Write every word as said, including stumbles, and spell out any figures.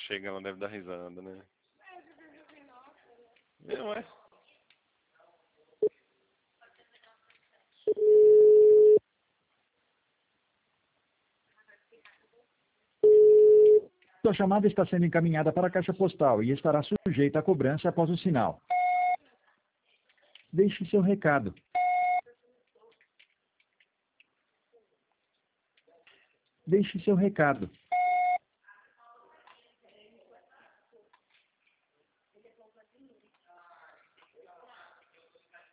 chega, ela deve dar risada, né? Não é? Sua chamada está sendo encaminhada para a caixa postal e estará sujeita a cobrança após o sinal. Deixe seu recado. Deixe seu recado.